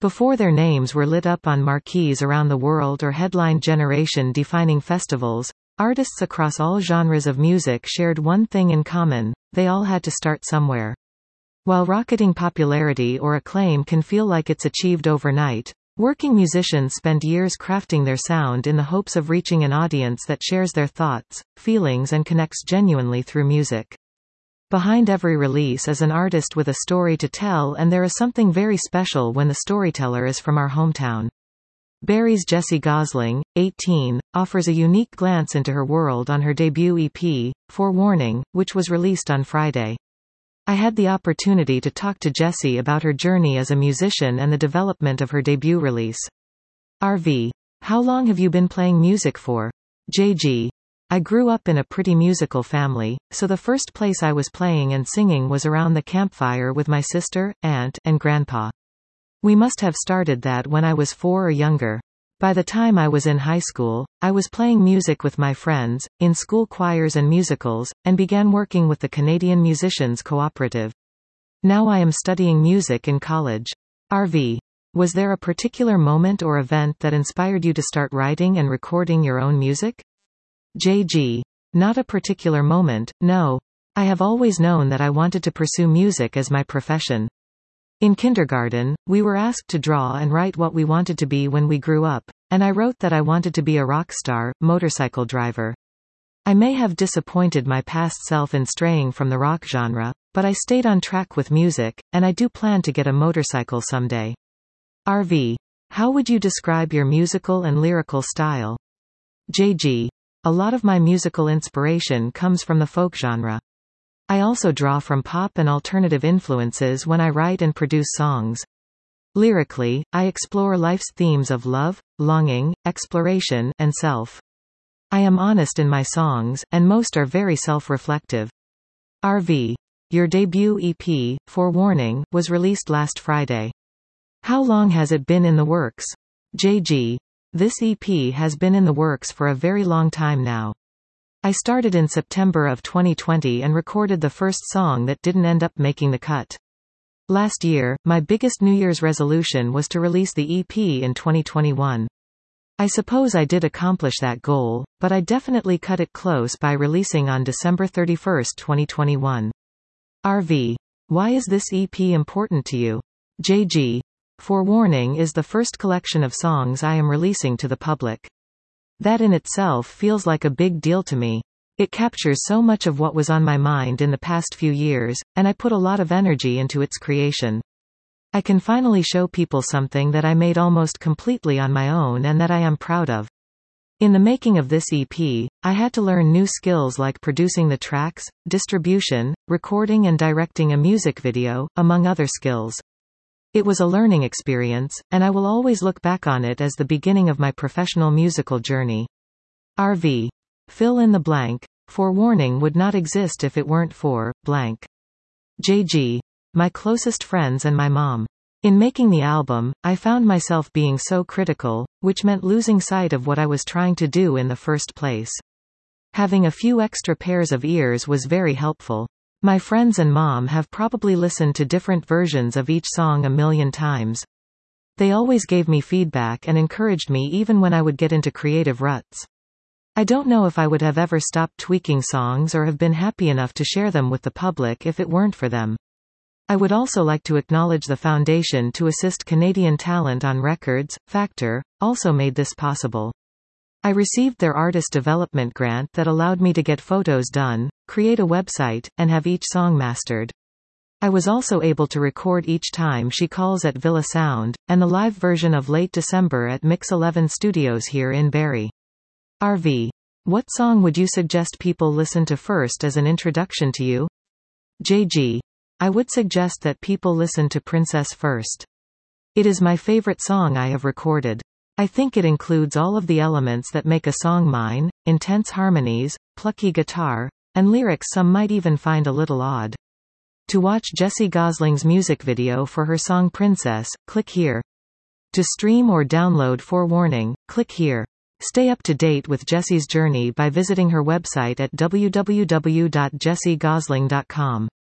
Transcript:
Before their names were lit up on marquees around the world or headlined generation-defining festivals, artists across all genres of music shared one thing in common: they all had to start somewhere. While rocketing popularity or acclaim can feel like it's achieved overnight, working musicians spend years crafting their sound in the hopes of reaching an audience that shares their thoughts, feelings and connects genuinely through music. Behind every release is an artist with a story to tell, and there is something very special when the storyteller is from our hometown. Barry's Jessie Gosling, 18, offers a unique glance into her world on her debut EP, Forewarning, which was released on Friday. I had the opportunity to talk to Jessie about her journey as a musician and the development of her debut release. RV. How long have you been playing music for? JG. I grew up in a pretty musical family, so the first place I was playing and singing was around the campfire with my sister, aunt, and grandpa. We must have started that when I was 4 or younger. By the time I was in high school, I was playing music with my friends, in school choirs and musicals, and began working with the Canadian Musicians Cooperative. Now I am studying music in college. RV. Was there a particular moment or event that inspired you to start writing and recording your own music? JG. Not a particular moment, no. I have always known that I wanted to pursue music as my profession. In kindergarten, we were asked to draw and write what we wanted to be when we grew up, and I wrote that I wanted to be a rock star, motorcycle driver. I may have disappointed my past self in straying from the rock genre, but I stayed on track with music, and I do plan to get a motorcycle someday. RV. How would you describe your musical and lyrical style? JG. A lot of my musical inspiration comes from the folk genre. I also draw from pop and alternative influences when I write and produce songs. Lyrically, I explore life's themes of love, longing, exploration, and self. I am honest in my songs, and most are very self-reflective. RV. Your debut EP, Forewarning, was released last Friday. How long has it been in the works? JG. This EP has been in the works for a very long time now. I started in September of 2020 and recorded the first song that didn't end up making the cut. Last year, my biggest New Year's resolution was to release the EP in 2021. I suppose I did accomplish that goal, but I definitely cut it close by releasing on December 31, 2021. RV. Why is this EP important to you? JG. Forewarning is the first collection of songs I am releasing to the public. That in itself feels like a big deal to me. It captures so much of what was on my mind in the past few years, and I put a lot of energy into its creation. I can finally show people something that I made almost completely on my own and that I am proud of. In the making of this EP, I had to learn new skills like producing the tracks, distribution, recording and directing a music video, among other skills. It was a learning experience, and I will always look back on it as the beginning of my professional musical journey. RV. Fill in the blank. Forewarning would not exist if it weren't for, blank. JG. My closest friends and my mom. In making the album, I found myself being so critical, which meant losing sight of what I was trying to do in the first place. Having a few extra pairs of ears was very helpful. My friends and mom have probably listened to different versions of each song a million times. They always gave me feedback and encouraged me even when I would get into creative ruts. I don't know if I would have ever stopped tweaking songs or have been happy enough to share them with the public if it weren't for them. I would also like to acknowledge the Foundation to Assist Canadian Talent on Records, Factor, also made this possible. I received their artist development grant that allowed me to get photos done, create a website, and have each song mastered. I was also able to record Each Time She Calls at Villa Sound, and the live version of Late December at Mix 11 Studios here in Barrie. RV. What song would you suggest people listen to first as an introduction to you? JG. I would suggest that people listen to Princess first. It is my favorite song I have recorded. I think it includes all of the elements that make a song mine: intense harmonies, plucky guitar, and lyrics some might even find a little odd. To watch Jessie Gosling's music video for her song Princess, click here. To stream or download Forewarning, click here. Stay up to date with Jessie's journey by visiting her website at www.jessiegosling.com.